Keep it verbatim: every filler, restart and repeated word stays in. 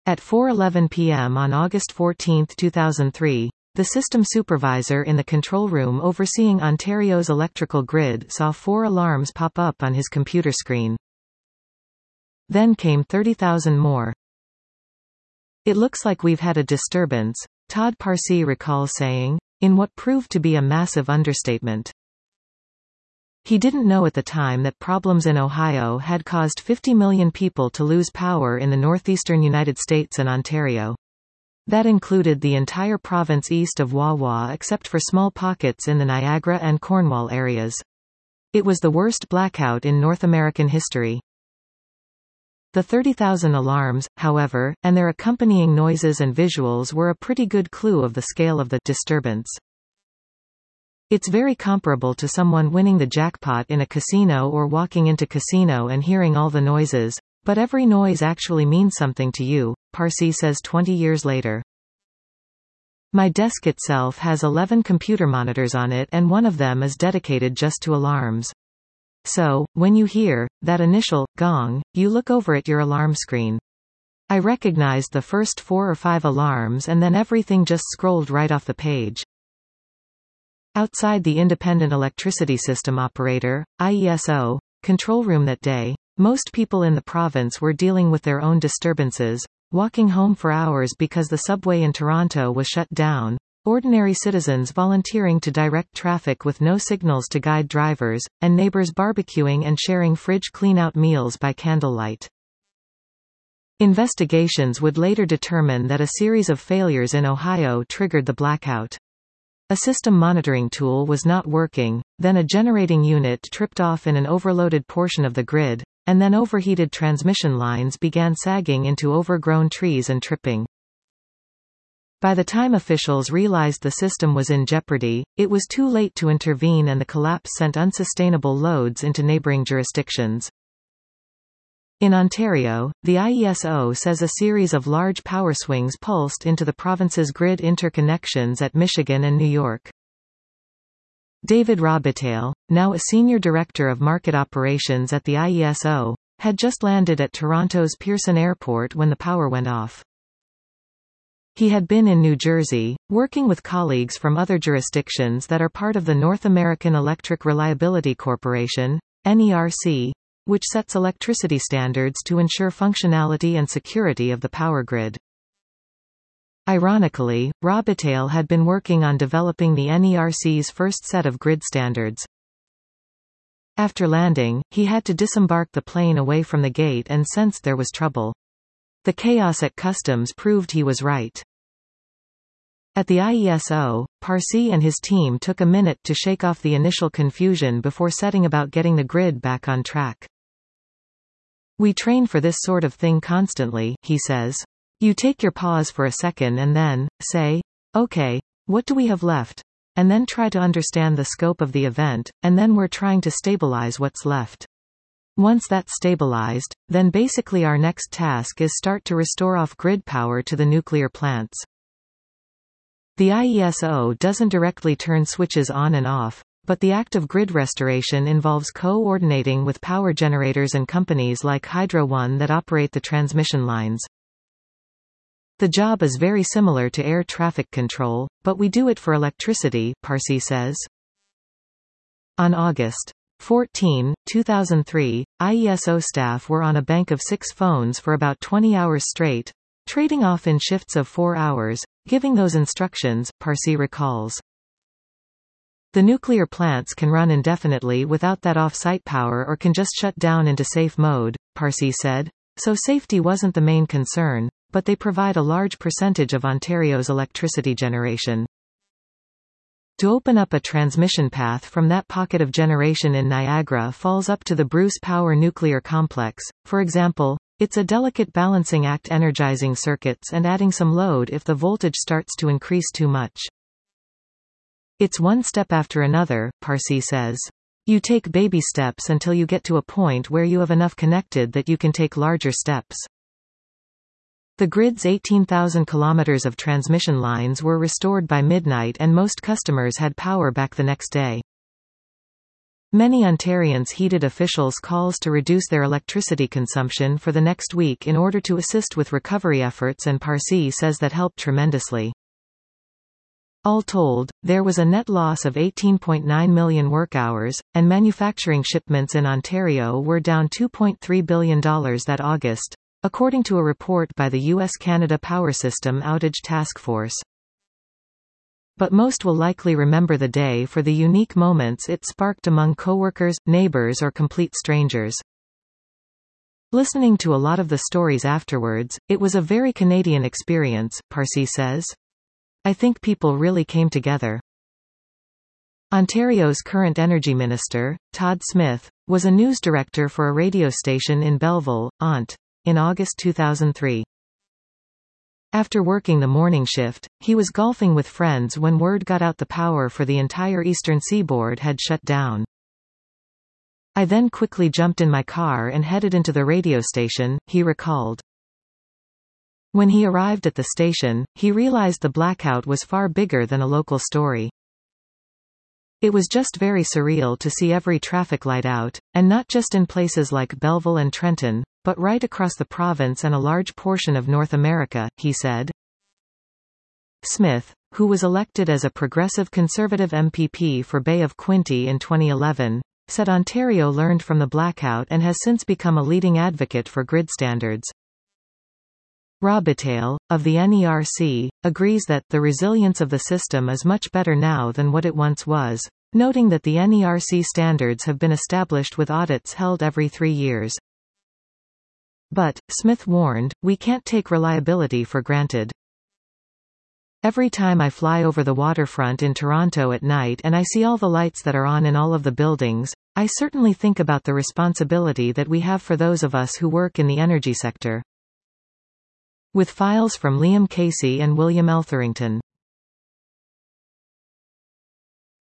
At four eleven p m on August fourteenth two thousand three, the system supervisor in the control room overseeing Ontario's electrical grid saw four alarms pop up on his computer screen. Then came thirty thousand more. "It looks like we've had a disturbance," Todd Parsi recalls saying, in what proved to be a massive understatement. He didn't know at the time that problems in Ohio had caused fifty million people to lose power in the northeastern United States and Ontario. That included the entire province east of Wawa except for small pockets in the Niagara and Cornwall areas. It was the worst blackout in North American history. The thirty thousand alarms, however, and their accompanying noises and visuals were a pretty good clue of the scale of the disturbance. It's very comparable to someone winning the jackpot in a casino or walking into casino and hearing all the noises, but every noise actually means something to you, Parsi says twenty years later. "My desk itself has eleven computer monitors on it and one of them is dedicated just to alarms. So, when you hear that initial gong, you look over at your alarm screen. I recognized the first four or five alarms and then everything just scrolled right off the page." Outside the Independent Electricity System Operator, I E S O, control room that day, most people in the province were dealing with their own disturbances, walking home for hours because the subway in Toronto was shut down, ordinary citizens volunteering to direct traffic with no signals to guide drivers, and neighbors barbecuing and sharing fridge clean-out meals by candlelight. Investigations would later determine that a series of failures in Ohio triggered the blackout. A system monitoring tool was not working, then a generating unit tripped off in an overloaded portion of the grid, and then overheated transmission lines began sagging into overgrown trees and tripping. By the time officials realized the system was in jeopardy, it was too late to intervene and the collapse sent unsustainable loads into neighboring jurisdictions. In Ontario, the I E S O says a series of large power swings pulsed into the province's grid interconnections at Michigan and New York. David Robitaille, now a senior director of market operations at the I E S O, had just landed at Toronto's Pearson Airport when the power went off. He had been in New Jersey, working with colleagues from other jurisdictions that are part of the North American Electric Reliability Corporation, N E R C, which sets electricity standards to ensure functionality and security of the power grid. Ironically, Robitaille had been working on developing the N E R C's first set of grid standards. After landing, he had to disembark the plane away from the gate and sensed there was trouble. The chaos at customs proved he was right. At the I E S O, Parsi and his team took a minute to shake off the initial confusion before setting about getting the grid back on track. "We train for this sort of thing constantly," he says. "You take your pause for a second and then, say, okay, what do we have left? And then try to understand the scope of the event, and then we're trying to stabilize what's left. Once that's stabilized, then basically our next task is start to restore off-grid power to the nuclear plants." The I E S O doesn't directly turn switches on and off, but the act of grid restoration involves coordinating with power generators and companies like Hydro One that operate the transmission lines. "The job is very similar to air traffic control, but we do it for electricity," Parsi says. On August fourteenth two thousand three, I E S O staff were on a bank of six phones for about twenty hours straight, trading off in shifts of four hours, giving those instructions, Parsi recalls. "The nuclear plants can run indefinitely without that off-site power or can just shut down into safe mode," Parsi said, so safety wasn't the main concern, but they provide a large percentage of Ontario's electricity generation. To open up a transmission path from that pocket of generation in Niagara Falls up to the Bruce Power Nuclear Complex, for example, it's a delicate balancing act, energizing circuits and adding some load if the voltage starts to increase too much. "It's one step after another," Parsi says. "You take baby steps until you get to a point where you have enough connected that you can take larger steps." The grid's eighteen thousand kilometers of transmission lines were restored by midnight and most customers had power back the next day. Many Ontarians heeded officials' calls to reduce their electricity consumption for the next week in order to assist with recovery efforts, and Parsi says that helped tremendously. All told, there was a net loss of eighteen point nine million work hours, and manufacturing shipments in Ontario were down two point three billion dollars that August, according to a report by the U S Canada Power System Outage Task Force. But most will likely remember the day for the unique moments it sparked among coworkers, neighbors or complete strangers. Listening to a lot of the stories afterwards, it was a very Canadian experience, Parsi says. I think people really came together. Ontario's current Energy Minister, Todd Smith, was a news director for a radio station in Belleville, Ont. in August two thousand three. After working the morning shift, he was golfing with friends when word got out the power for the entire eastern seaboard had shut down. I then quickly jumped in my car and headed into the radio station, he recalled. When he arrived at the station, he realized the blackout was far bigger than a local story. It was just very surreal to see every traffic light out, and not just in places like Belleville and Trenton, but right across the province and a large portion of North America, he said. Smith, who was elected as a Progressive Conservative M P P for Bay of Quinte in twenty eleven, said Ontario learned from the blackout and has since become a leading advocate for grid standards. Robitaille, of the N E R C, agrees that the resilience of the system is much better now than what it once was, noting that the N E R C standards have been established with audits held every three years. But, Smith warned, we can't take reliability for granted. Every time I fly over the waterfront in Toronto at night and I see all the lights that are on in all of the buildings, I certainly think about the responsibility that we have for those of us who work in the energy sector. With files from Liam Casey and William Eltherington.